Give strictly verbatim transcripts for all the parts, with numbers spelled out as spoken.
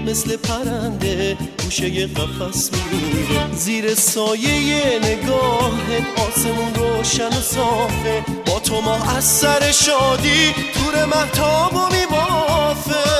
مثل پرنده گوشه قفس میره، زیر سایه نگاهت آسمون روشن و صافه، با تو ماه از سر شادی تور مهتابو میبافه.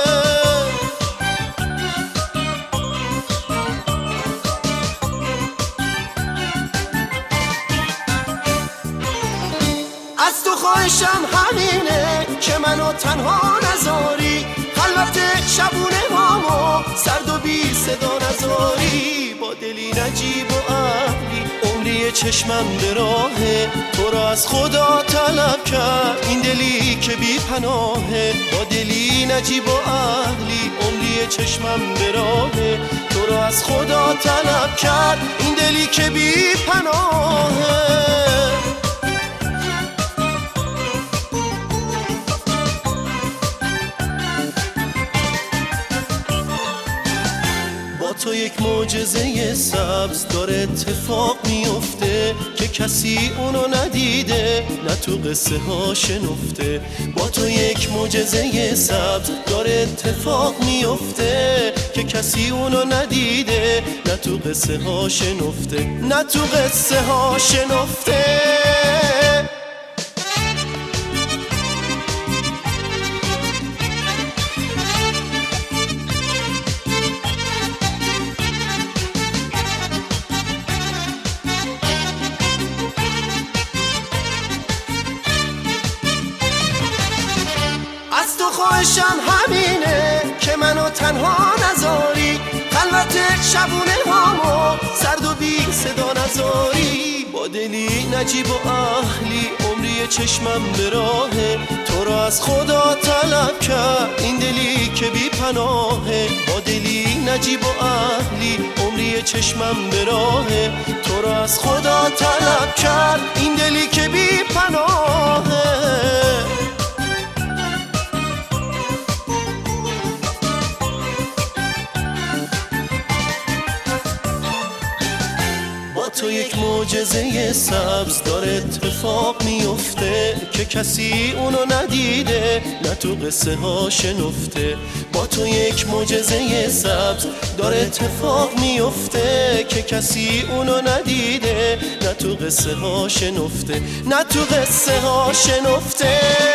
از تو خواهشم همینه که منو تنها نذاری، خلوت شبونه هامو سرد و بی صدا نذاری، با دلی نجیب و اهلی عمری چشمم به راهه، تو را از خدا طلب کرد این دلی که بی پناهه، با دلی نجیب و اهلی عمری چشمم به راهه، تو را از خدا طلب کرد این دلی که بی پناهه. تو یک معجزه سبز داره اتفاق میفته که کسی اونو ندیده نه تو قصه ها شنفته، با تو یک معجزه سبز داره اتفاق میفته که کسی اونو ندیده نه تو قصه ها شنفته، نه تو قصه ها شنفته. از تو خواهشم همینه که منو تنها نذاری، خلوت شبونه هامو سرد و بی صدا نذاری، با دلی نجیب و اهلی عمری چشمم به راهه، تو را از خدا طلب کرد این دلی که بی پناهه، با دلی نجیب و اهلی عمری چشمم به راهه، تو را از خدا طلب کرد این دلی که بی پناهه. تو یک معجزه سبز داره اتفاق میفته که کسی اونو ندیده نه تو قصه ها شنفته، با تو یک معجزه سبز داره اتفاق میفته که کسی اونو ندیده نه تو قصه ها شنفته، نه تو قصه ها شنفته.